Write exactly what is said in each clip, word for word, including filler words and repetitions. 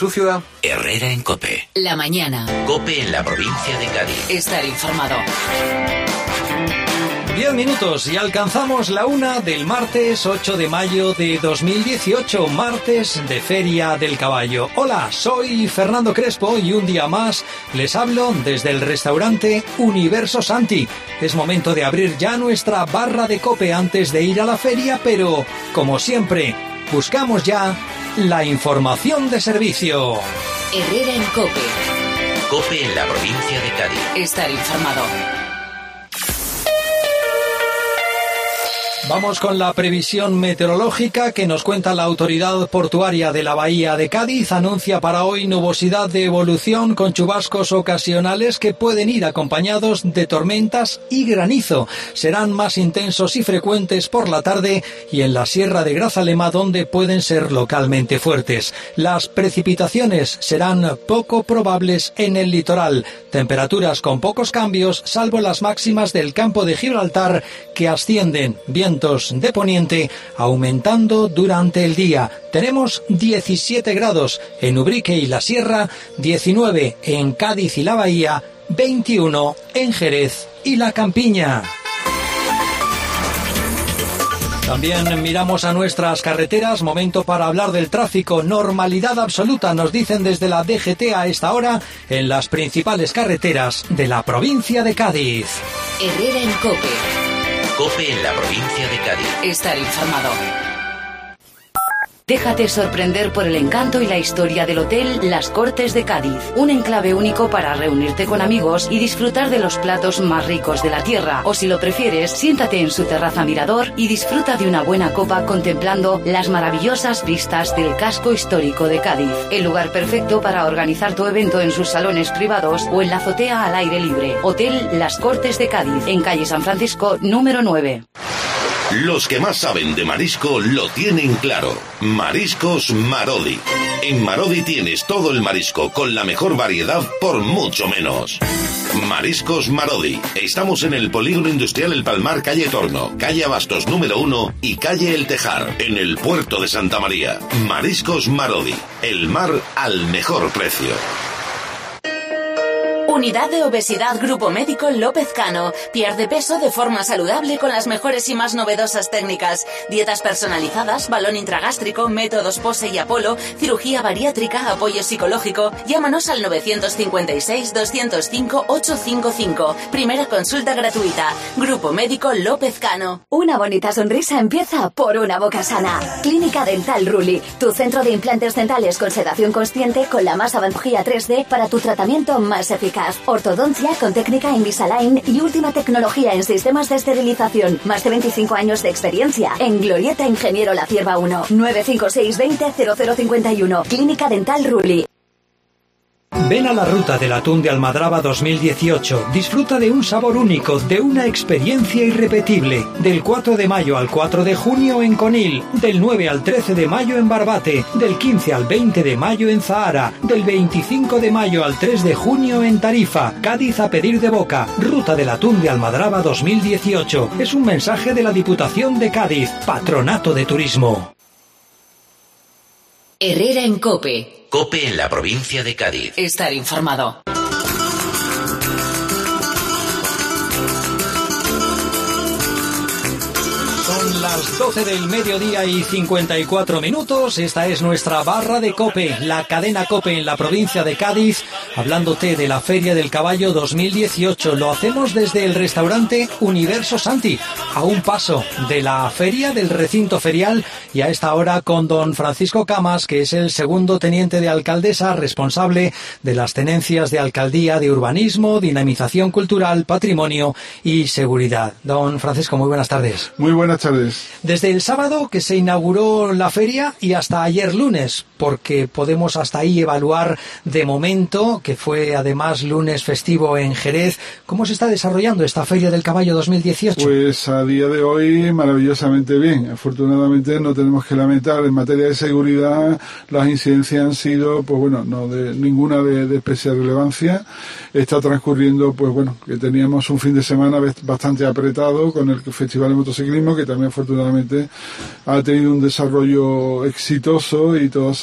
Tu ciudad. Herrera en COPE. La mañana. COPE en la provincia de Cádiz. Estar informado. Diez minutos y alcanzamos la una del martes ocho de mayo de dos mil dieciocho, martes de Feria del Caballo. Hola, soy Fernando Crespo y un día más les hablo desde el restaurante Universo Santi. Es momento de abrir ya nuestra barra de COPE antes de ir a la feria, pero, como siempre, buscamos ya la información de servicio. Herrera en COPE. COPE en la provincia de Cádiz. Estar informado. Vamos con la previsión meteorológica que nos cuenta la Autoridad Portuaria de la Bahía de Cádiz. Anuncia para hoy nubosidad de evolución con chubascos ocasionales que pueden ir acompañados de tormentas y granizo. Serán más intensos y frecuentes por la tarde y en la Sierra de Grazalema, donde pueden ser localmente fuertes. Las precipitaciones serán poco probables en el litoral. Temperaturas con pocos cambios, salvo las máximas del campo de Gibraltar, que ascienden bien de poniente, aumentando durante el día. Tenemos diecisiete grados en Ubrique y la Sierra, diecinueve en Cádiz y la Bahía, veintiuno en Jerez y la Campiña. También miramos a nuestras carreteras, momento para hablar del tráfico. Normalidad absoluta, nos dicen desde la D G T a esta hora en las principales carreteras de la provincia de Cádiz. Herrera en COPE. COPE en la provincia de Cádiz. Estar informado. Déjate sorprender por el encanto y la historia del Hotel Las Cortes de Cádiz. Un enclave único para reunirte con amigos y disfrutar de los platos más ricos de la tierra. O si lo prefieres, siéntate en su terraza mirador y disfruta de una buena copa contemplando las maravillosas vistas del casco histórico de Cádiz. El lugar perfecto para organizar tu evento en sus salones privados o en la azotea al aire libre. Hotel Las Cortes de Cádiz, en calle San Francisco, número nueve. Los que más saben de marisco lo tienen claro. Mariscos Marodi. En Marodi tienes todo el marisco con la mejor variedad por mucho menos. Mariscos Marodi. Estamos en el Polígono Industrial El Palmar, calle Torno, calle Abastos número uno y calle El Tejar, en el puerto de Santa María. Mariscos Marodi. El mar al mejor precio. Unidad de Obesidad Grupo Médico López Cano. Pierde peso de forma saludable con las mejores y más novedosas técnicas. Dietas personalizadas, balón intragástrico, métodos Pose y Apolo, cirugía bariátrica, apoyo psicológico. Llámanos al nueve cinco seis, dos cero cinco, ocho cinco cinco. Primera consulta gratuita. Grupo Médico López Cano. Una bonita sonrisa empieza por una boca sana. Clínica Dental Ruli, tu centro de implantes dentales con sedación consciente con la más avanzada tres D para tu tratamiento más eficaz. Ortodoncia con técnica Invisalign y última tecnología en sistemas de esterilización. Más de veinticinco años de experiencia. En Glorieta Ingeniero La Cierva uno. nueve cinco seis, veinte, cero cero cincuenta y uno. Clínica Dental Ruli. Ven a la Ruta del Atún de Almadraba dos mil dieciocho. Disfruta de un sabor único, de una experiencia irrepetible. Del cuatro de mayo al cuatro de junio en Conil. Del nueve al trece de mayo en Barbate. Del quince al veinte de mayo en Zahara. Del veinticinco de mayo al tres de junio en Tarifa. Cádiz a pedir de boca. Ruta del Atún de Almadraba dos mil dieciocho. Es un mensaje de la Diputación de Cádiz. Patronato de Turismo. Herrera en COPE. COPE en la provincia de Cádiz. Estar informado. Son las doce del mediodía y cincuenta y cuatro minutos. Esta es nuestra barra de COPE, la cadena COPE en la provincia de Cádiz, hablándote de la Feria del Caballo dos mil dieciocho. Lo hacemos desde el restaurante Universo Santi, a un paso de la feria, del recinto ferial, y a esta hora con don Francisco Camas, que es el segundo teniente de alcaldesa, responsable de las tenencias de alcaldía, de urbanismo, dinamización cultural, patrimonio y seguridad. Don Francisco, muy buenas tardes. Muy buenas tardes. Desde el sábado que se inauguró la feria y hasta ayer lunes, porque podemos hasta ahí evaluar de momento, que fue además lunes festivo en Jerez, ¿cómo se está desarrollando esta Feria del Caballo dos mil dieciocho? Pues a día de hoy maravillosamente bien. Afortunadamente no tenemos que lamentar. En materia de seguridad las incidencias han sido, pues bueno, no de ninguna de, de especial relevancia. Está transcurriendo, pues bueno, que teníamos un fin de semana bastante apretado con el Festival de Motociclismo, que también afortunadamente ha tenido un desarrollo exitoso y todo ha salido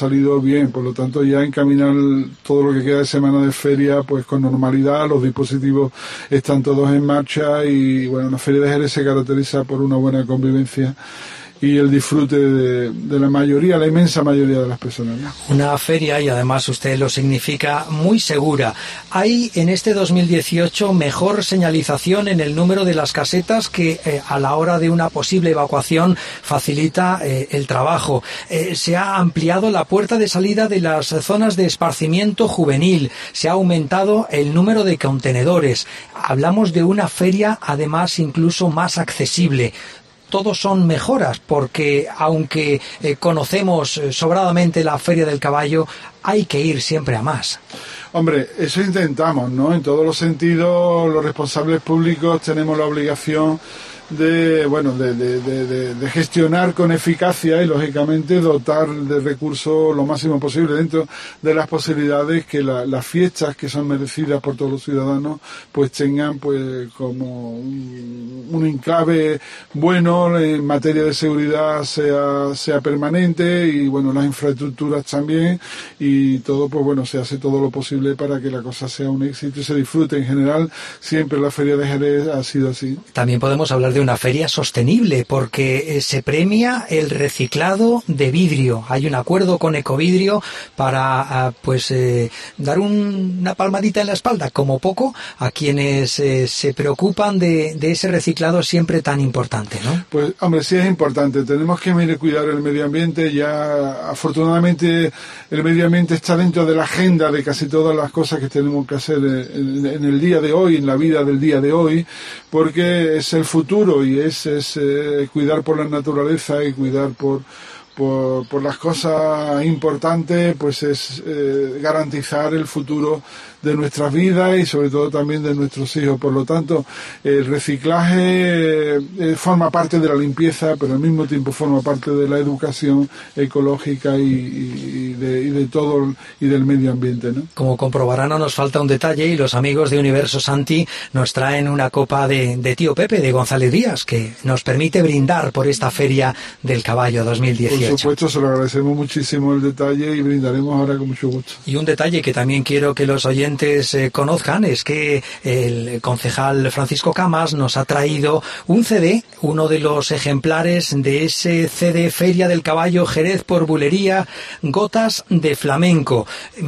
salido bien, por lo tanto ya encaminar todo lo que queda de semana de feria pues con normalidad, los dispositivos están todos en marcha y bueno, la Feria de Jerez se caracteriza por una buena convivencia y el disfrute de, de la mayoría, la inmensa mayoría de las personas, ¿no? Una feria, y además usted lo significa, muy segura. Hay en este dos mil dieciocho mejor señalización en el número de las casetas que eh, a la hora de una posible evacuación facilita eh, el trabajo. Eh, se ha ampliado la puerta de salida de las zonas de esparcimiento juvenil, se ha aumentado el número de contenedores. Hablamos de una feria además incluso más accesible. Todos son mejoras, porque aunque eh, conocemos eh, sobradamente la Feria del Caballo, hay que ir siempre a más. Hombre, eso intentamos, ¿no? En todos los sentidos, los responsables públicos tenemos la obligación de, bueno, de, de, de, de gestionar con eficacia y, lógicamente, dotar de recursos lo máximo posible dentro de las posibilidades que la, las fiestas que son merecidas por todos los ciudadanos pues tengan pues como un, un enclave bueno en materia de seguridad sea, sea permanente y, bueno, las infraestructuras también y todo, pues bueno, se hace todo lo posible para que la cosa sea un éxito y se disfrute. En general, siempre la Feria de Jerez ha sido así. También podemos hablar de una feria sostenible porque eh, se premia el reciclado de vidrio. Hay un acuerdo con Ecovidrio para uh, pues eh, dar un, una palmadita en la espalda, como poco, a quienes eh, se preocupan de, de ese reciclado siempre tan importante, ¿no? Pues, hombre, sí es importante. Tenemos que mire, cuidar el medio ambiente. Ya, afortunadamente, el medio ambiente está dentro de la agenda de casi todas las cosas que tenemos que hacer en, en el día de hoy, en la vida del día de hoy, porque es el futuro y es, es eh, cuidar por la naturaleza y cuidar por, por, por las cosas importantes, pues es eh, garantizar el futuro de nuestras vidas y sobre todo también de nuestros hijos. Por lo tanto, el reciclaje eh, forma parte de la limpieza, pero al mismo tiempo forma parte de la educación ecológica y, y, de, y de todo y del medio ambiente, ¿no? Como comprobarán, no nos falta un detalle y los amigos de Universo Santi nos traen una copa de, de Tío Pepe, de González Díaz, que nos permite brindar por esta Feria del Caballo dos mil dieciocho. Por supuesto, se lo agradecemos muchísimo el detalle y brindaremos ahora con mucho gusto. Y un detalle que también quiero que los oyentes Eh, conozcan es que el concejal Francisco Camas nos ha traído un C D, uno de los ejemplares de ese C D Feria del Caballo Jerez por Bulería, Gotas de Flamenco,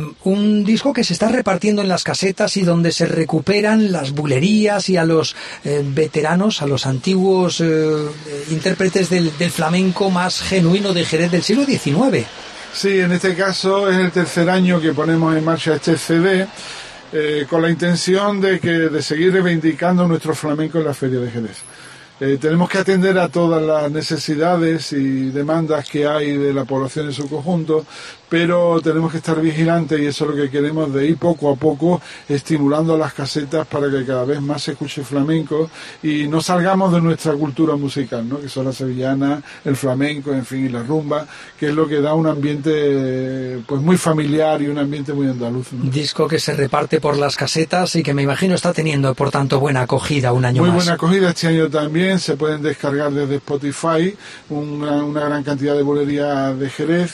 un disco que se está repartiendo en las casetas y donde se recuperan las bulerías y a los eh, veteranos, a los antiguos eh, intérpretes del, del flamenco más genuino de Jerez del siglo diecinueve. Sí, en este caso es el tercer año que ponemos en marcha este C D eh, con la intención de que de seguir reivindicando nuestro flamenco en la Feria de Jerez. Eh, tenemos que atender a todas las necesidades y demandas que hay de la población en su conjunto, pero tenemos que estar vigilantes y eso es lo que queremos, de ir poco a poco estimulando las casetas para que cada vez más se escuche flamenco y no salgamos de nuestra cultura musical, ¿no? Que son las sevillanas, el flamenco, en fin, y la rumba, que es lo que da un ambiente pues muy familiar y un ambiente muy andaluz, ¿no? Disco que se reparte por las casetas y que me imagino está teniendo, por tanto, buena acogida un año muy más. Muy buena acogida este año también. Se pueden descargar desde Spotify una, una gran cantidad de bulerías de Jerez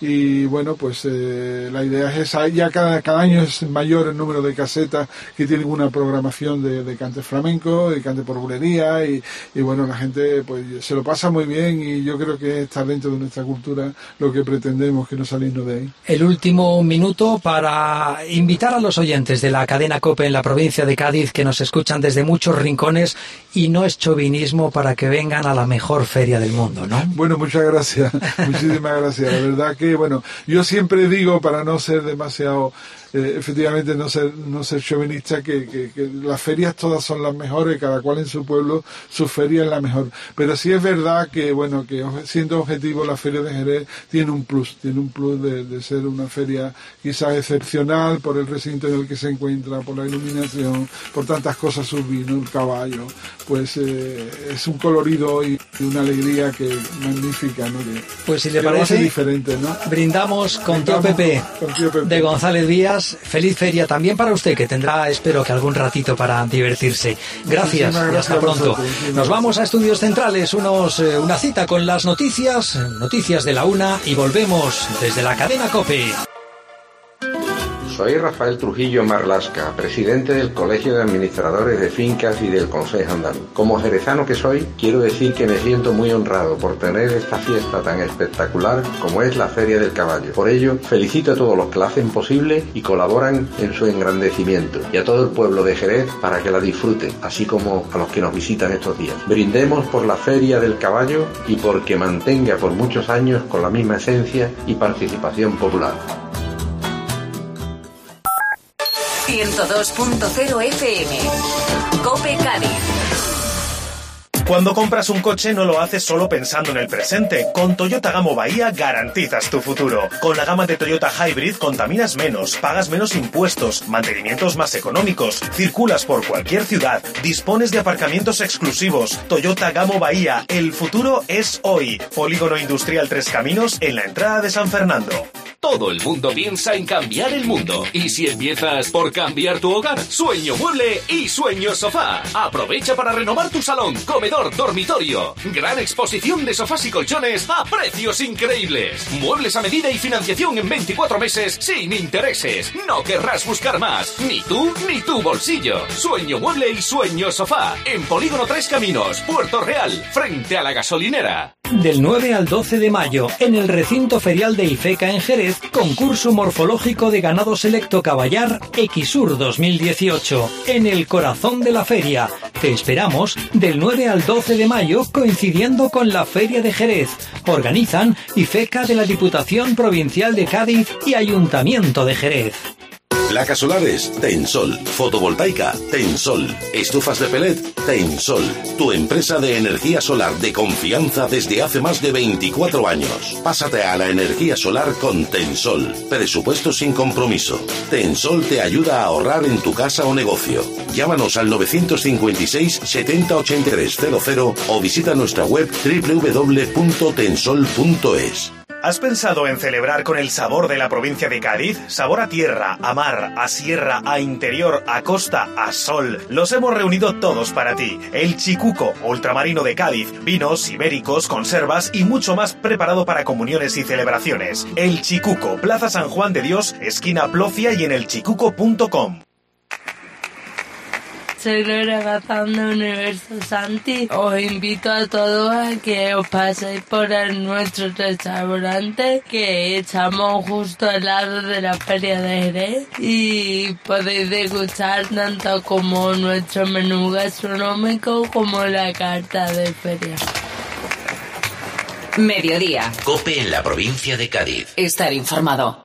y bueno, pues eh, la idea es esa. Ya cada, cada año es mayor el número de casetas que tienen una programación de, de cante flamenco, de cante por bulería y, y bueno, la gente pues se lo pasa muy bien y yo creo que está dentro de nuestra cultura lo que pretendemos, que no salirnos de ahí. El último minuto para invitar a los oyentes de la cadena COPE en la provincia de Cádiz, que nos escuchan desde muchos rincones, y no es chauvinismo, para que vengan a la mejor feria del mundo, ¿no? Bueno, muchas gracias, muchísimas gracias. La verdad que, bueno, yo siempre digo, para no ser demasiado, eh, efectivamente no ser no ser chauvinista, que, que, que las ferias todas son las mejores, cada cual en su pueblo, su feria es la mejor. Pero sí es verdad que, bueno, que siendo objetivo, la Feria de Jerez tiene un plus, tiene un plus de, de ser una feria quizás excepcional por el recinto en el que se encuentra, por la iluminación, por tantas cosas, su vino, el caballo, pues eh, es un colorido y una alegría que magnífica, ¿no? Que, pues si le parece, diferente, ¿no? Brindamos Estamos con Tío Pepe de González Vías. Feliz feria también para usted, que tendrá, espero que algún ratito para divertirse. Gracias y hasta pronto. Nos vamos a Estudios Centrales, unos, eh, una cita con las noticias, noticias de la una, y volvemos desde la cadena COPE. Soy Rafael Trujillo Marlasca, presidente del Colegio de Administradores de Fincas y del Consejo Andaluz. Como jerezano que soy, quiero decir que me siento muy honrado por tener esta fiesta tan espectacular como es la Feria del Caballo. Por ello, felicito a todos los que la hacen posible y colaboran en su engrandecimiento, y a todo el pueblo de Jerez para que la disfruten, así como a los que nos visitan estos días. Brindemos por la Feria del Caballo y porque mantenga por muchos años con la misma esencia y participación popular. ciento dos punto cero F M. COPE Cádiz. Cuando compras un coche no lo haces solo pensando en el presente. Con Toyota Gamo Bahía garantizas tu futuro. Con la gama de Toyota Hybrid contaminas menos, pagas menos impuestos, mantenimientos más económicos, circulas por cualquier ciudad, dispones de aparcamientos exclusivos. Toyota Gamo Bahía, el futuro es hoy. Polígono Industrial Tres Caminos en la entrada de San Fernando. Todo el mundo piensa en cambiar el mundo. Y si empiezas por cambiar tu hogar, Sueño Mueble y Sueño Sofá. Aprovecha para renovar tu salón, comedor, dormitorio. Gran exposición de sofás y colchones a precios increíbles. Muebles a medida y financiación en veinticuatro meses sin intereses. No querrás buscar más, ni tú ni tu bolsillo. Sueño Mueble y Sueño Sofá. En Polígono Tres Caminos, Puerto Real, frente a la gasolinera. Del nueve al doce de mayo, en el recinto ferial de IFECA en Jerez, concurso morfológico de ganado selecto caballar Equisur dos mil dieciocho, en el corazón de la feria. Te esperamos del nueve al doce de mayo, coincidiendo con la Feria de Jerez. Organizan IFECA de la Diputación Provincial de Cádiz y Ayuntamiento de Jerez. Placas solares, Tensol. Fotovoltaica, Tensol. Estufas de pellet, Tensol. Tu empresa de energía solar de confianza desde hace más de veinticuatro años. Pásate a la energía solar con Tensol. Presupuesto sin compromiso. Tensol te ayuda a ahorrar en tu casa o negocio. Llámanos al novecientos cincuenta y seis setenta ochenta y tres cero cero o visita nuestra web doble u doble u doble u punto tensol punto es. ¿Has pensado en celebrar con el sabor de la provincia de Cádiz? Sabor a tierra, a mar, a sierra, a interior, a costa, a sol. Los hemos reunido todos para ti. El Chicuco, ultramarino de Cádiz, vinos, ibéricos, conservas y mucho más preparado para comuniones y celebraciones. El Chicuco, Plaza San Juan de Dios, esquina Plocia y en el chicuco punto com. Soy Gloria Gazán de Universo Santi. Os invito a todos a que os paséis por el nuestro restaurante, que estamos justo al lado de la Feria de Jerez, y podéis degustar tanto como nuestro menú gastronómico como la carta de feria. Mediodía. COPE en la provincia de Cádiz. Estar informado.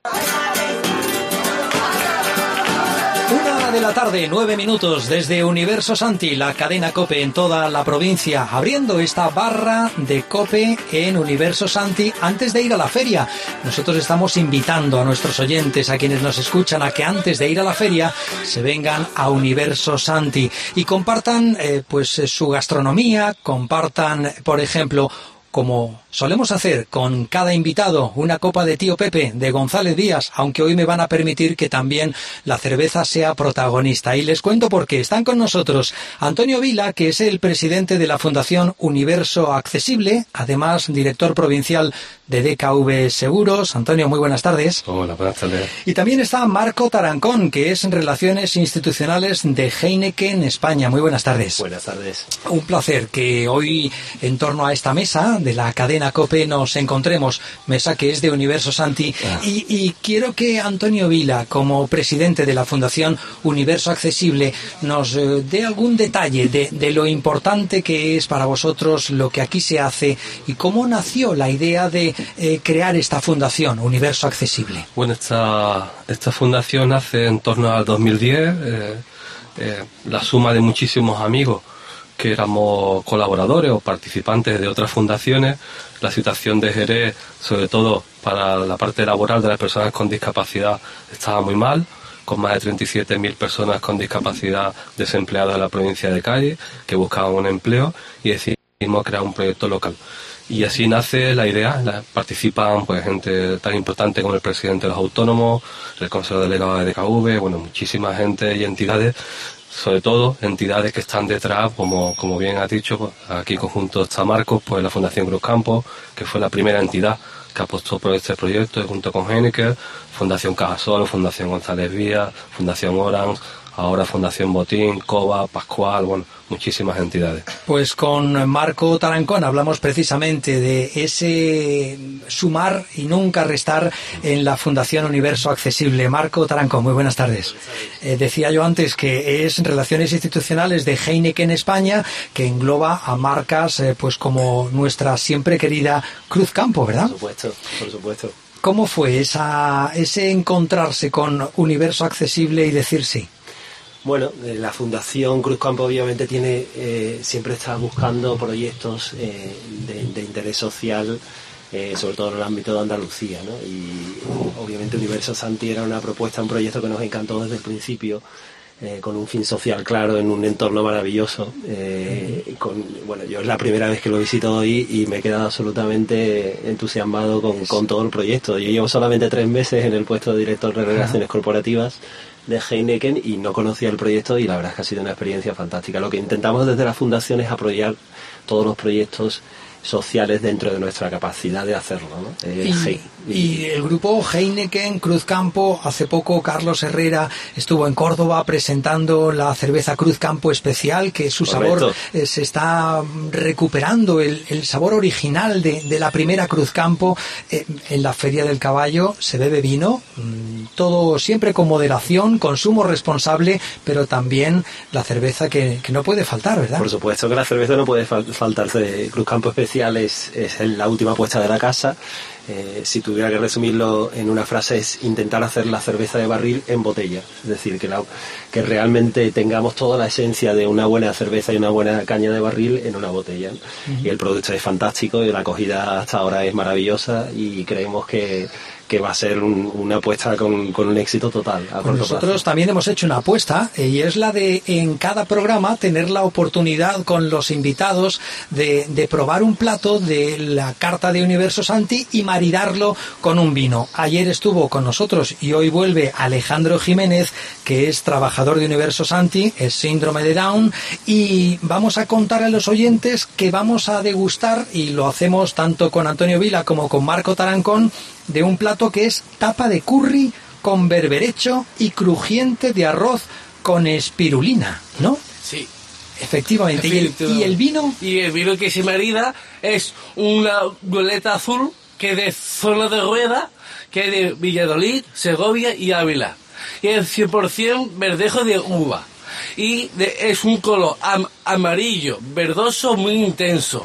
De la tarde, nueve minutos desde Universo Santi, la cadena COPE en toda la provincia, abriendo esta barra de COPE en Universo Santi antes de ir a la feria. Nosotros estamos invitando a nuestros oyentes, a quienes nos escuchan, a que antes de ir a la feria se vengan a Universo Santi y compartan eh, pues su gastronomía, compartan, por ejemplo, como solemos hacer con cada invitado, una copa de Tío Pepe de González Vías, aunque hoy me van a permitir que también la cerveza sea protagonista. Y les cuento por qué. Están con nosotros Antonio Vila, que es el presidente de la Fundación Universo Accesible, además director provincial de D K V Seguros. Antonio, muy buenas tardes. Hola, buenas tardes. Y también está Marco Tarancón, que es Relaciones Institucionales de Heineken España. Muy buenas tardes. Buenas tardes. Un placer que hoy, en torno a esta mesa de la cadena COPE, nos encontremos, mesa que es de Universo Santi, ah. y, y quiero que Antonio Vila, como presidente de la Fundación Universo Accesible, nos eh, dé algún detalle de, de lo importante que es para vosotros lo que aquí se hace y cómo nació la idea de eh, crear esta fundación Universo Accesible. Bueno, esta, esta fundación nace en torno al dos mil diez, eh, eh, la suma de muchísimos amigos que éramos colaboradores o participantes de otras fundaciones. La situación de Jerez, sobre todo para la parte laboral de las personas con discapacidad, estaba muy mal, con más de treinta y siete mil personas con discapacidad desempleadas en la provincia de Cádiz, que buscaban un empleo, y decidimos crear un proyecto local. Y así nace la idea. La, participan pues gente tan importante como el presidente de los autónomos, el consejero delegado de D K V, bueno, muchísima gente y entidades, sobre todo entidades que están detrás, como, como bien has dicho, pues, aquí conjunto está Marcos, pues la Fundación Cruzcampo, que fue la primera entidad que apostó por este proyecto junto con Heineken, Fundación Cajasol, Fundación González Vía, Fundación Orange, ahora Fundación Botín, Cova, Pascual, bueno, muchísimas entidades. Pues con Marco Tarancón hablamos precisamente de ese sumar y nunca restar en la Fundación Universo Accesible. Marco Tarancón, muy buenas tardes. Eh, decía yo antes que es Relaciones Institucionales de Heineken España, que engloba a marcas eh, pues como nuestra siempre querida Cruzcampo, ¿verdad? Por supuesto, por supuesto. ¿Cómo fue esa, ese encontrarse con Universo Accesible y decir sí? Bueno, la Fundación Cruzcampo obviamente tiene eh, siempre está buscando proyectos eh, de, de interés social, eh, sobre todo en el ámbito de Andalucía, ¿no? Y obviamente Universo Santi era una propuesta, un proyecto que nos encantó desde el principio, eh, con un fin social claro, en un entorno maravilloso. Eh, con, bueno, yo es la primera vez que lo visito hoy y me he quedado absolutamente entusiasmado con, con todo el proyecto. Yo llevo solamente tres meses en el puesto de director de Relaciones Corporativas de Heineken y no conocía el proyecto y la verdad es que ha sido una experiencia fantástica. Lo que intentamos desde la Fundación es apoyar todos los proyectos sociales dentro de nuestra capacidad de hacerlo, ¿no? Eh, y, y el grupo Heineken Cruzcampo, hace poco Carlos Herrera estuvo en Córdoba presentando la cerveza Cruzcampo Especial, que su Correcto. sabor eh, se está recuperando, el, el sabor original de, de la primera Cruzcampo. Eh, en la Feria del Caballo se bebe vino, mmm, todo siempre con moderación, consumo responsable, pero también la cerveza que, que no puede faltar, ¿verdad? Por supuesto que la cerveza no puede fal- faltarse. Cruzcampo Especial Es, es la última apuesta de la casa. Eh, si tuviera que resumirlo en una frase, es intentar hacer la cerveza de barril en botella, es decir, que, la, que realmente tengamos toda la esencia de una buena cerveza y una buena caña de barril en una botella. Uh-huh. Y el producto es fantástico y la acogida hasta ahora es maravillosa y creemos que que va a ser un, una apuesta con, con un éxito total. A pues nosotros plazo. También hemos hecho una apuesta eh, y es la de en cada programa tener la oportunidad con los invitados de, de probar un plato de la carta de Universo Santi y maridarlo con un vino. Ayer estuvo con nosotros y hoy vuelve Alejandro Jiménez, que es trabajador de Universo Santi, es síndrome de Down, y vamos a contar a los oyentes que vamos a degustar, y lo hacemos tanto con Antonio Vila como con Marco Tarancón, de un plato que es tapa de curry con berberecho y crujiente de arroz con espirulina, ¿no? Sí. Efectivamente. ¿Y el, ¿Y el vino? Y el vino que se marida es una violeta azul que es de zona de rueda, que es de Valladolid, Segovia y Ávila. Y es cien por ciento verdejo de uva. Y de, es un color am, amarillo, verdoso, muy intenso.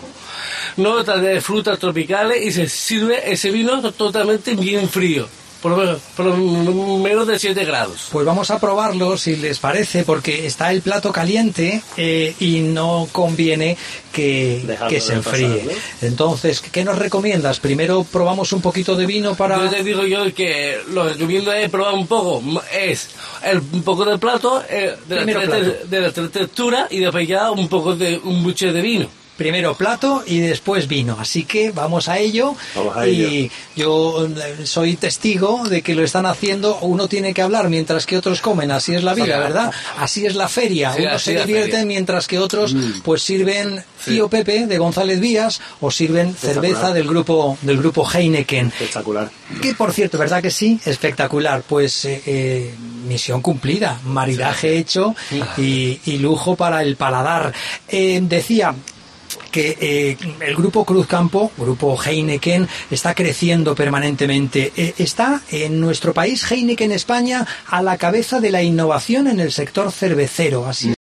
Notas de frutas tropicales y se sirve ese vino totalmente bien frío, por, por menos de siete grados. Pues vamos a probarlo, si les parece, porque está el plato caliente eh, y no conviene que, que se enfríe. Pasar, ¿no? Entonces, ¿qué nos recomiendas? Primero probamos un poquito de vino para... Yo te digo yo que lo que recomiendo es probar un poco, es el, un poco del plato, eh, de, la tre- plato. de la textura y después ya un poco de un buche de vino. Primero plato y después vino, así que vamos a ello. Vamos a y ello. Yo soy testigo de que lo están haciendo. Uno tiene que hablar mientras que otros comen, así es la vida, ¿verdad? Así es la feria, sí, uno se divierte mientras que otros mm. pues sirven Tío sí. Pepe de González Vías o sirven cerveza del grupo del grupo Heineken. Espectacular. Que por cierto, ¿verdad que sí? Espectacular. Pues eh, eh, misión cumplida, maridaje sí. hecho y, y lujo para el paladar. Eh, decía que eh, el grupo Cruzcampo, grupo Heineken, está creciendo permanentemente. Eh, está en nuestro país, Heineken España, a la cabeza de la innovación en el sector cervecero. Así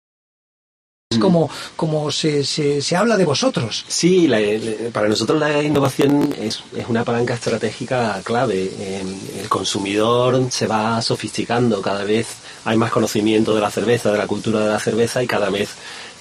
es como, como se, se, se habla de vosotros. Sí, la, la, para nosotros la innovación es, es una palanca estratégica clave. Eh, el consumidor se va sofisticando, cada vez hay más conocimiento de la cerveza, de la cultura de la cerveza, y cada vez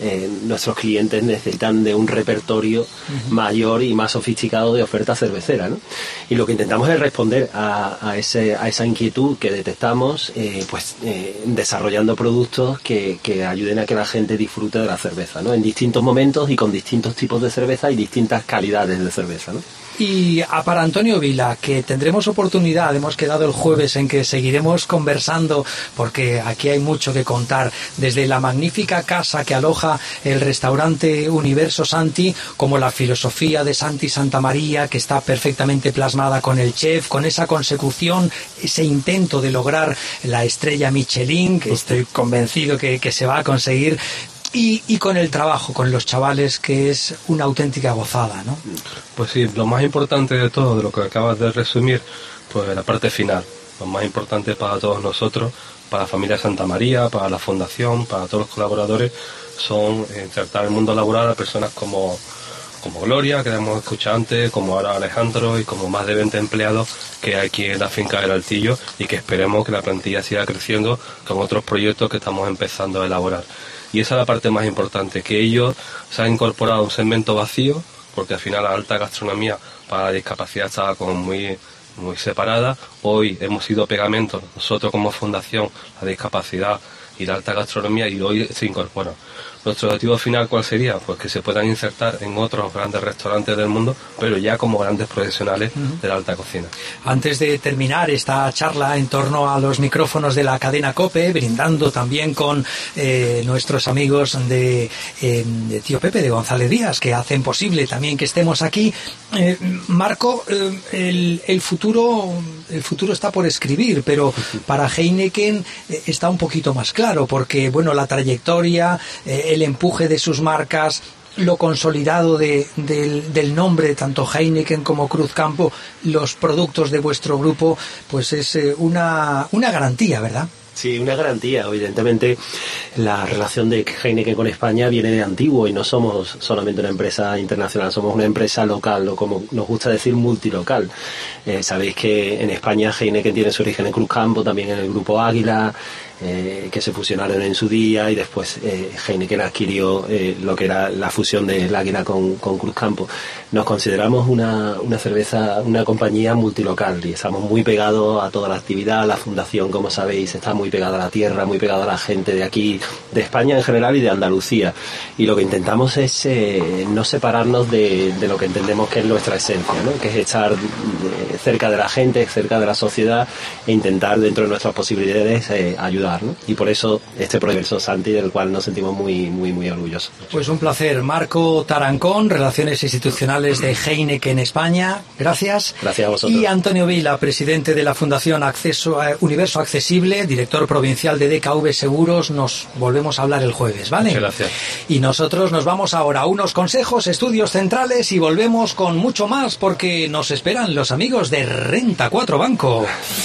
eh, nuestros clientes necesitan de un repertorio uh-huh. mayor y más sofisticado de oferta cervecera, ¿no? Y lo que intentamos es responder a, a, ese, a esa inquietud que detectamos, eh, pues eh, desarrollando productos que, que ayuden a que la gente disfrute de la cerveza, ¿no? En distintos momentos y con distintos tipos de cerveza y distintas calidades de cerveza, ¿no? Y a para Antonio Vila, que tendremos oportunidad, hemos quedado el jueves en que seguiremos conversando, porque aquí hay mucho que contar, desde la magnífica casa que aloja el restaurante Universo Santi, como la filosofía de Santi Santamaría, que está perfectamente plasmada con el chef, con esa consecución, ese intento de lograr la estrella Michelin, que estoy convencido que, que se va a conseguir. Y, y con el trabajo, con los chavales, que es una auténtica gozada, ¿no? Pues sí, lo más importante de todo, de lo que acabas de resumir, pues la parte final. Lo más importante para todos nosotros, para la familia Santa María, para la fundación, para todos los colaboradores, son insertar el mundo laboral a personas como, como Gloria, que hemos escuchado antes, como ahora Alejandro y como más de veinte empleados que hay aquí en la finca del Altillo, y que esperemos que la plantilla siga creciendo con otros proyectos que estamos empezando a elaborar. Y esa es la parte más importante, que ellos se han incorporado a un segmento vacío, porque al final la alta gastronomía para la discapacidad estaba como muy, muy separada. Hoy hemos sido pegamentos, nosotros como fundación, la discapacidad y la alta gastronomía, y hoy se incorporan. Nuestro objetivo final, ¿cuál sería? Pues que se puedan insertar en otros grandes restaurantes del mundo, pero ya como grandes profesionales uh-huh. de la alta cocina. Antes de terminar esta charla en torno a los micrófonos de la cadena COPE, brindando también con eh, nuestros amigos de, eh, de Tío Pepe, de González Díaz, que hacen posible también que estemos aquí. Eh, Marco, eh, el, el futuro el futuro está por escribir, pero para Heineken eh, está un poquito más claro, porque bueno, la trayectoria, eh, el empuje de sus marcas, lo consolidado de, del, del nombre, tanto Heineken como Cruzcampo, los productos de vuestro grupo, pues es eh, una, una garantía, ¿verdad? Sí, una garantía. Evidentemente, la relación de Heineken con España viene de antiguo y no somos solamente una empresa internacional, somos una empresa local, o como nos gusta decir, multilocal. Eh, sabéis que en España Heineken tiene su origen en Cruzcampo, también en el Grupo Águila, Eh, que se fusionaron en su día, y después eh, Heineken adquirió eh, lo que era la fusión del Águila con, con Cruzcampo. Nos consideramos una, una cerveza, una compañía multilocal, y estamos muy pegados a toda la actividad. La fundación, como sabéis, está muy pegada a la tierra, muy pegada a la gente de aquí, de España en general y de Andalucía, y lo que intentamos es eh, no separarnos de, de lo que entendemos que es nuestra esencia, ¿no? Que es estar eh, cerca de la gente, cerca de la sociedad, e intentar dentro de nuestras posibilidades eh, ayudar, ¿no? Y por eso este Universo Santi, del cual nos sentimos muy muy muy orgullosos. Pues un placer. Marco Tarancón, Relaciones Institucionales de Heineken España, gracias. Gracias a vosotros. Y Antonio Vila, presidente de la Fundación Acceso eh, Universo Accesible, director provincial de D K V Seguros. Nos volvemos a hablar el jueves, ¿vale? Muchas gracias. Y nosotros nos vamos ahora a unos consejos, estudios centrales, y volvemos con mucho más, porque nos esperan los amigos de Renta cuatro Banco.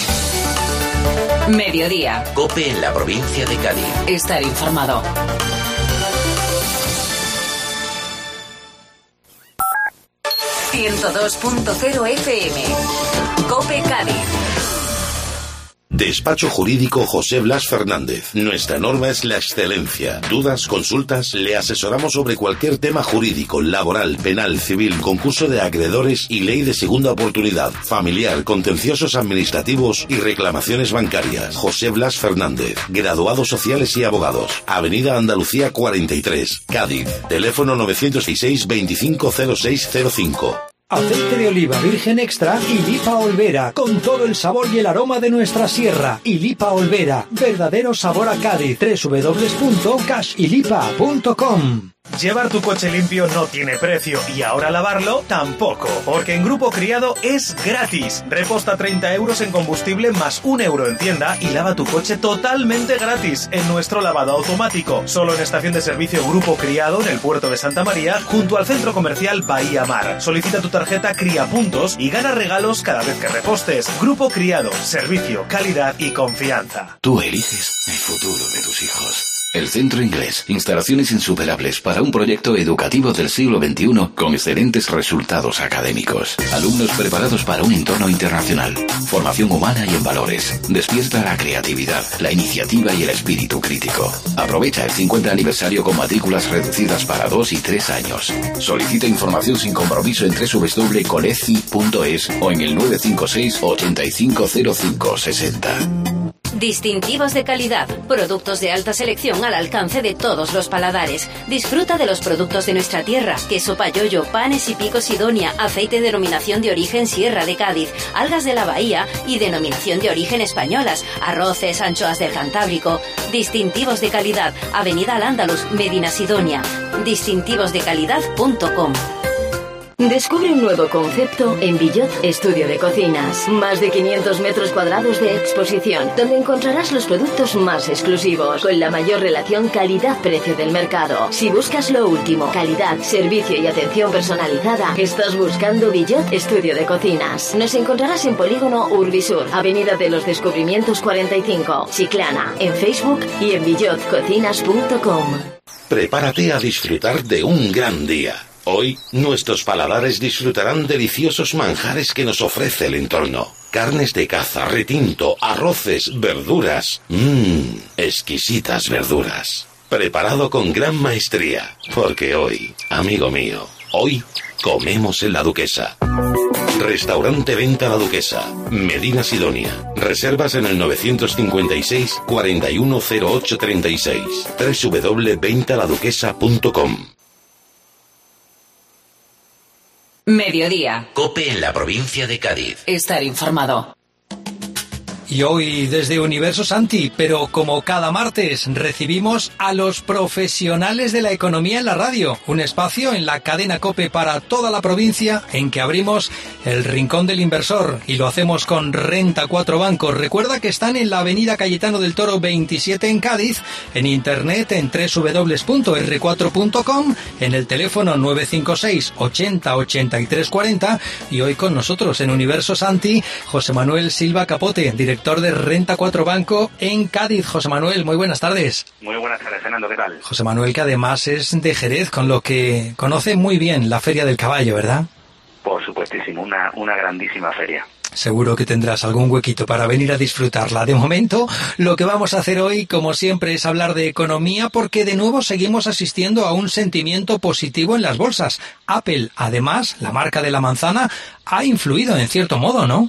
Mediodía. COPE en la provincia de Cádiz. Estar informado. ciento dos punto cero F M. COPE Cádiz. Despacho Jurídico José Blas Fernández. Nuestra norma es la excelencia. Dudas, consultas, le asesoramos sobre cualquier tema jurídico, laboral, penal, civil, concurso de acreedores y ley de segunda oportunidad, familiar, contenciosos administrativos y reclamaciones bancarias. José Blas Fernández, graduados sociales y abogados. Avenida Andalucía cuarenta y tres, Cádiz. Teléfono novecientos seis veinticinco cero seis cero cinco. Aceite de oliva virgen extra y Lipa Olvera, con todo el sabor y el aroma de nuestra sierra. Y Lipa Olvera, verdadero sabor a Cádiz. doble u doble u doble u punto cash y lipa punto com. Llevar tu coche limpio no tiene precio, y ahora lavarlo tampoco, porque en Grupo Criado es gratis. Reposta treinta euros en combustible más un euro en tienda y lava tu coche totalmente gratis en nuestro lavado automático, solo en estación de servicio Grupo Criado en el puerto de Santa María, junto al centro comercial Bahía Mar. Solicita tu tarjeta Cría Puntos y gana regalos cada vez que repostes. Grupo Criado, servicio, calidad y confianza. Tú eliges el futuro de tus hijos. El Centro Inglés. Instalaciones insuperables para un proyecto educativo del siglo veintiuno con excelentes resultados académicos. Alumnos preparados para un entorno internacional. Formación humana y en valores. Despierta la creatividad, la iniciativa y el espíritu crítico. Aprovecha el cincuenta aniversario con matrículas reducidas para dos y tres años. Solicita información sin compromiso en doble u doble u doble u punto coleci punto es o en el nueve cinco seis, ochenta y cinco cero cinco sesenta. Distintivos de calidad, productos de alta selección al alcance de todos los paladares. Disfruta de los productos de nuestra tierra: queso payollo, panes y picos Sidonia, aceite de denominación de origen Sierra de Cádiz, algas de la Bahía y denominación de origen españolas, arroces, anchoas del Cantábrico. Distintivos de calidad, Avenida Al-Ándalus, Medina Sidonia. distintivos de calidad punto com. Descubre un nuevo concepto en Billot Estudio de Cocinas. Más de quinientos metros cuadrados de exposición, donde encontrarás los productos más exclusivos, con la mayor relación calidad-precio del mercado. Si buscas lo último, calidad, servicio y atención personalizada, estás buscando Billot Estudio de Cocinas. Nos encontrarás en Polígono Urbisur, Avenida de los Descubrimientos cuarenta y cinco, Chiclana, en Facebook y en billot cocinas punto com. Prepárate a disfrutar de un gran día. Hoy, nuestros paladares disfrutarán deliciosos manjares que nos ofrece el entorno. Carnes de caza, retinto, arroces, verduras. Mmm, exquisitas verduras. Preparado con gran maestría. Porque hoy, amigo mío, hoy comemos en La Duquesa. Restaurante Venta La Duquesa, Medina Sidonia. Reservas en el novecientos cincuenta y seis, cuarenta y uno cero ocho treinta y seis. doble u doble u doble u punto venta la duquesa punto com. Mediodía. COPE en la provincia de Cádiz. Estar informado. Y hoy desde Universo Santi, pero como cada martes recibimos a los profesionales de la economía en la radio, un espacio en la cadena COPE para toda la provincia en que abrimos el Rincón del Inversor y lo hacemos con Renta cuatro Banco. Recuerda que están en la avenida Cayetano del Toro veintisiete en Cádiz, en internet en doble u doble u doble u punto erre cuatro punto com, en el teléfono nueve cinco seis, ochenta, ochenta y tres cuarenta y hoy con nosotros en Universo Santi, José Manuel Silva Capote, director director de Renta cuatro Banco en Cádiz. José Manuel, muy buenas tardes. Muy buenas tardes, Fernando, ¿qué tal? José Manuel, que además es de Jerez, con lo que conoce muy bien la Feria del Caballo, ¿verdad? Por supuestísimo, una, una grandísima feria. Seguro que tendrás algún huequito para venir a disfrutarla. De momento, lo que vamos a hacer hoy, como siempre, es hablar de economía, porque de nuevo seguimos asistiendo a un sentimiento positivo en las bolsas. Apple, además, la marca de la manzana, ha influido en cierto modo, ¿no?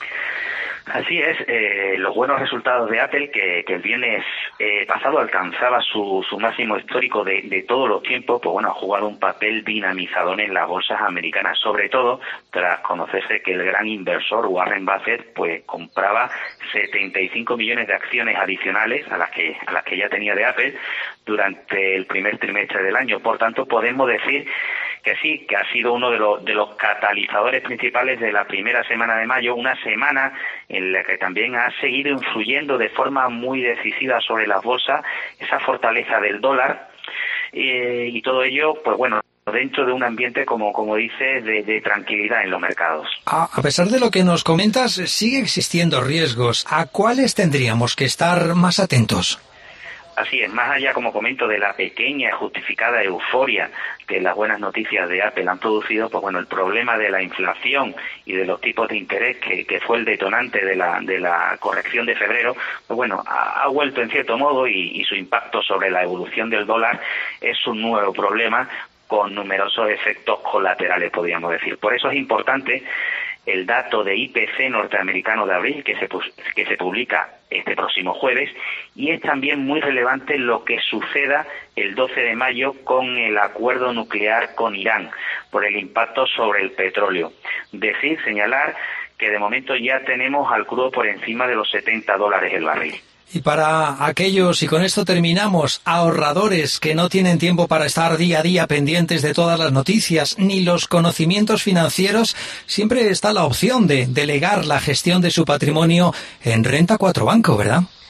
Así es, eh, los buenos resultados de Apple, que, que el viernes eh, pasado alcanzaba su, su máximo histórico de, de todos los tiempos, pues bueno, ha jugado un papel dinamizador en las bolsas americanas, sobre todo tras conocerse que el gran inversor Warren Buffett pues compraba setenta y cinco millones de acciones adicionales a las que a las que ya tenía de Apple durante el primer trimestre del año. Por tanto, podemos decir que sí, que ha sido uno de los de los catalizadores principales de la primera semana de mayo, una semana en la que también ha seguido influyendo de forma muy decisiva sobre las bolsas esa fortaleza del dólar, eh, y todo ello, pues bueno, dentro de un ambiente, como como dice, de, de tranquilidad en los mercados. A, a pesar de lo que nos comentas, sigue existiendo riesgos. ¿A cuáles tendríamos que estar más atentos? Así es, más allá, como comento, de la pequeña y justificada euforia que las buenas noticias de Apple han producido, pues bueno, el problema de la inflación y de los tipos de interés, que, que fue el detonante de la de la corrección de febrero, pues bueno, ha, ha vuelto en cierto modo, y, y su impacto sobre la evolución del dólar es un nuevo problema con numerosos efectos colaterales, podríamos decir. Por eso es importante el dato de I P C norteamericano de abril, que se que se publica este próximo jueves, y es también muy relevante lo que suceda el doce de mayo con el acuerdo nuclear con Irán, por el impacto sobre el petróleo. Decir, señalar que de momento ya tenemos al crudo por encima de los setenta dólares el barril. Y para aquellos, y con esto terminamos, ahorradores que no tienen tiempo para estar día a día pendientes de todas las noticias ni los conocimientos financieros, siempre está la opción de delegar la gestión de su patrimonio en Renta cuatro Banco, ¿verdad?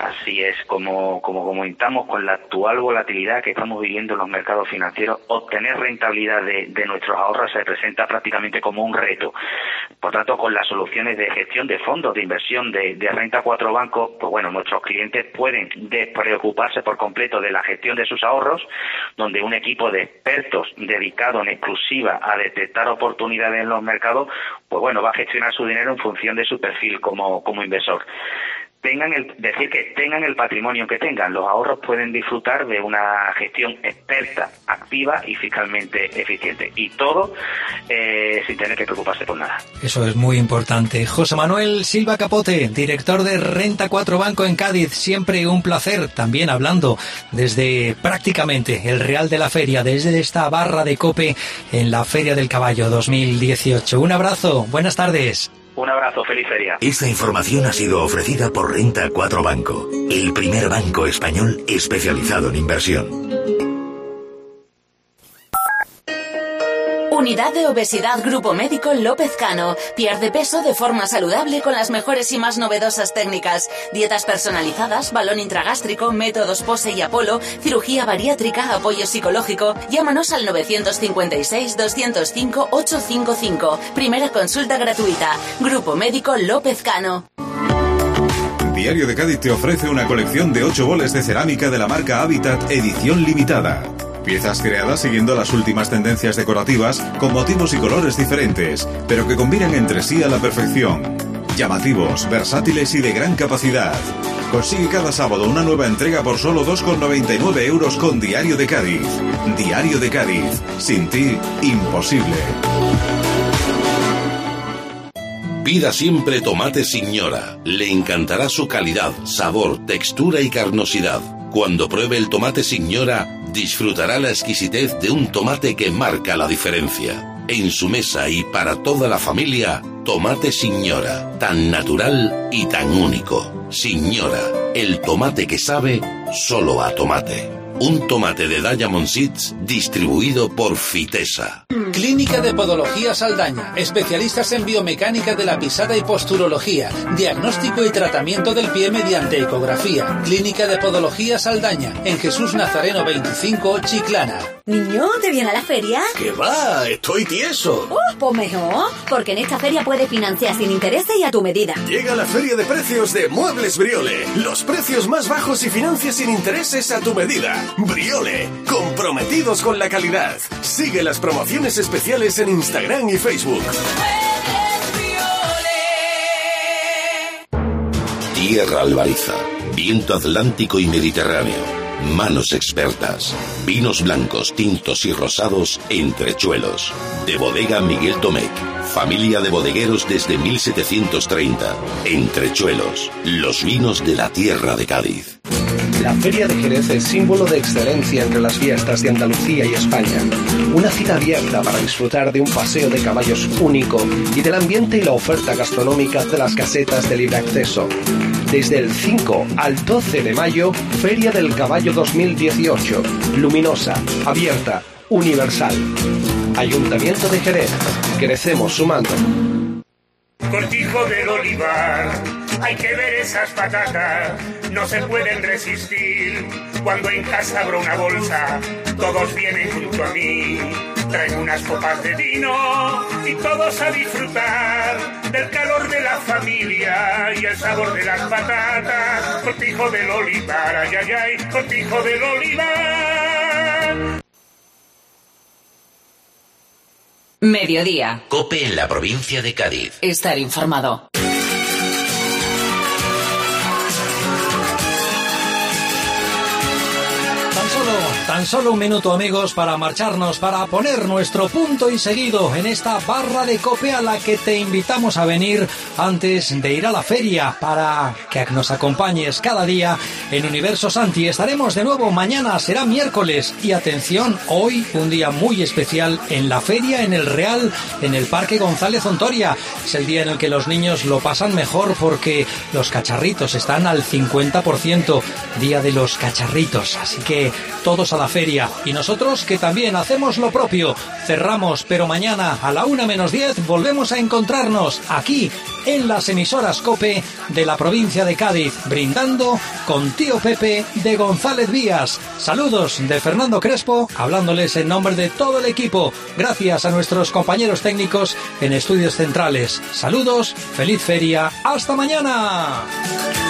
Así es, como, como comentamos, con la actual volatilidad que estamos viviendo en los mercados financieros, obtener rentabilidad de, de nuestros ahorros se presenta prácticamente como un reto. Por tanto, con las soluciones de gestión de fondos de inversión de, de Renta cuatro Banco, pues bueno, nuestros clientes pueden despreocuparse por completo de la gestión de sus ahorros, donde un equipo de expertos dedicado en exclusiva a detectar oportunidades en los mercados, pues bueno, va a gestionar su dinero en función de su perfil como, como inversor. Tengan el, decir que tengan el patrimonio que tengan, los ahorros pueden disfrutar de una gestión experta, activa y fiscalmente eficiente. Y todo eh, sin tener que preocuparse por nada. Eso es muy importante. José Manuel Silva Capote, director de Renta cuatro Banco en Cádiz, siempre un placer, también hablando desde prácticamente el Real de la Feria, desde esta barra de COPE en la Feria del Caballo dos mil dieciocho. Un abrazo, buenas tardes. Un abrazo, feliz feria. Esta información ha sido ofrecida por Renta cuatro Banco, el primer banco español especializado en inversión. Unidad de Obesidad Grupo Médico López Cano. Pierde peso de forma saludable con las mejores y más novedosas técnicas. Dietas personalizadas, balón intragástrico, métodos Pose y Apolo, cirugía bariátrica, apoyo psicológico. Llámanos al nueve cinco seis, dos cero cinco, ocho cinco cinco. Primera consulta gratuita. Grupo Médico López Cano. Diario de Cádiz te ofrece una colección de ocho boles de cerámica de la marca Habitat edición limitada. Piezas creadas siguiendo las últimas tendencias decorativas con motivos y colores diferentes, pero que combinan entre sí a la perfección. Llamativos, versátiles y de gran capacidad. Consigue cada sábado una nueva entrega por solo dos con noventa y nueve euros con Diario de Cádiz. Diario de Cádiz. Sin ti, imposible. Pida siempre tomate Signora. Le encantará su calidad, sabor, textura y carnosidad. Cuando pruebe el tomate Signora, disfrutará la exquisitez de un tomate que marca la diferencia. En su mesa y para toda la familia, tomate Signora, tan natural y tan único. Signora, el tomate que sabe solo a tomate. Un tomate de Diamond Seeds distribuido por Fitesa. Clínica de Podología Saldaña. Especialistas en biomecánica de la pisada y posturología. Diagnóstico y tratamiento del pie mediante ecografía. Clínica de Podología Saldaña. En Jesús Nazareno veinticinco, Chiclana. Niño, ¿te viene a la feria? ¡Que va! ¡Estoy tieso! Uh, pues mejor, porque en esta feria puedes financiar sin intereses y a tu medida. Llega la feria de precios de Muebles Briole. Los precios más bajos y financias sin intereses a tu medida. Briole, comprometidos con la calidad. Sigue las promociones especiales en Instagram y Facebook. Tierra Albariza, viento atlántico y mediterráneo. Manos expertas, vinos blancos, tintos y rosados, entrechuelos. De Bodega Miguel Domecq, familia de bodegueros desde mil setecientos treinta. Entrechuelos, los vinos de la tierra de Cádiz. La Feria de Jerez es símbolo de excelencia entre las fiestas de Andalucía y España. Una cita abierta para disfrutar de un paseo de caballos único y del ambiente y la oferta gastronómica de las casetas de libre acceso. Desde el cinco al doce de mayo, Feria del Caballo dos mil dieciocho. Luminosa, abierta, universal. Ayuntamiento de Jerez. Crecemos sumando. Cortijo del Olivar, hay que ver esas patatas, no se pueden resistir. Cuando en casa abro una bolsa, todos vienen junto a mí. Traigo unas copas de vino y todos a disfrutar del calor de la familia y el sabor de las patatas. Cortijo del Olivar, ay, ay, ay, Cortijo del Olivar. Mediodía. COPE en la provincia de Cádiz. Estar informado. Tan solo un minuto, amigos, para marcharnos, para poner nuestro punto y seguido en esta barra de COPE a la que te invitamos a venir antes de ir a la feria, para que nos acompañes cada día en Universo Santi. Estaremos de nuevo mañana, será miércoles, y atención, hoy un día muy especial en la feria, en el Real, en el Parque González Ontoria. Es el día en el que los niños lo pasan mejor porque los cacharritos están al cincuenta por ciento, día de los cacharritos, así que todos a la la feria. Y nosotros que también hacemos lo propio. Cerramos, pero mañana a la una menos diez volvemos a encontrarnos aquí en las emisoras COPE de la provincia de Cádiz, brindando con Tío Pepe de González Vías. Saludos de Fernando Crespo, hablándoles en nombre de todo el equipo. Gracias a nuestros compañeros técnicos en Estudios Centrales. Saludos, feliz feria, hasta mañana.